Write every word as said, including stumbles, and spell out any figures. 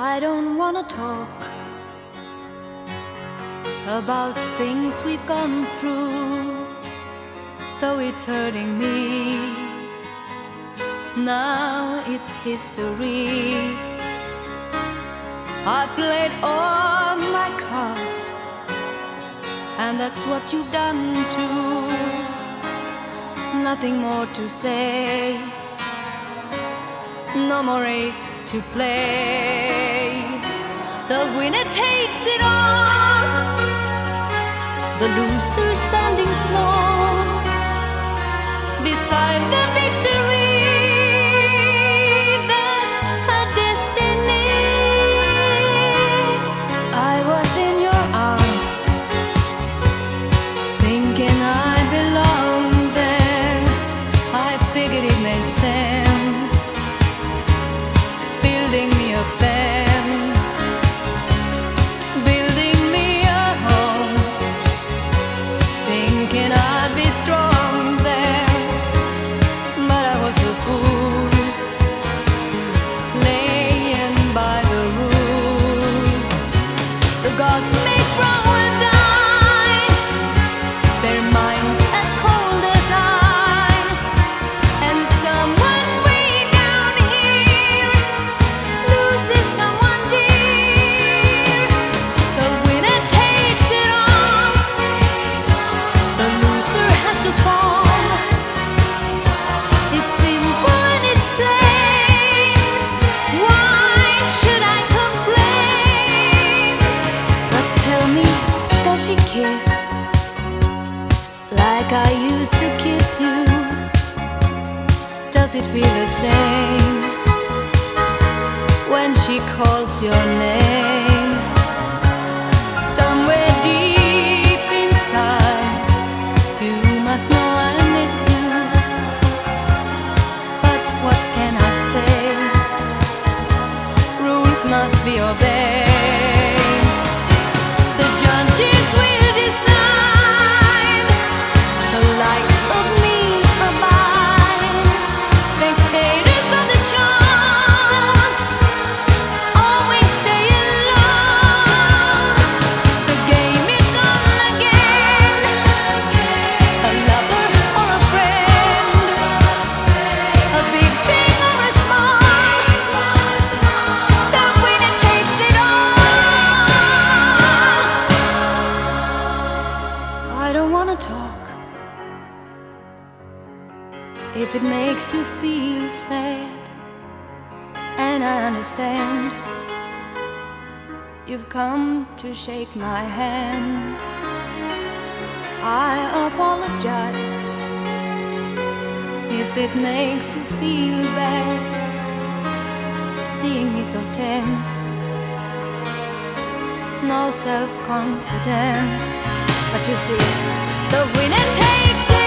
I don't wanna talk about things we've gone through, though it's hurting me. Now it's history. I played all my cards, and that's what you've done too. Nothing more to say, no more race to play. The winner takes it all, the loser standing small beside the victory. That's her destiny. I was in your arms, thinking I belonged there. I figured it made sense, building me a fence, building me a home, thinking I'd be strong there. But I was a fool, laying by the rules. The gods make wrong with dice, their minds as cold as ice, and someone way down here loses someone dear. The winner takes it all, the loser has to fall. It's simple and it's plain. Why should I complain? But tell me, does she kiss like I used to kiss you? Does it feel the same when she calls your name? Somewhere deep inside, you must know I miss you. But what can I say? Rules must be obeyed. The judges will decide, the likes of me abide. Spectators of the show always stay alone. The game is on again, a lover or a friend, a big thing or a small, the winner takes it all. I don't wanna talk if it makes you feel sad, and I understand. You've come to shake my hand. I apologize if it makes you feel bad, seeing me so tense, no self-confidence. But you see, the winner takes it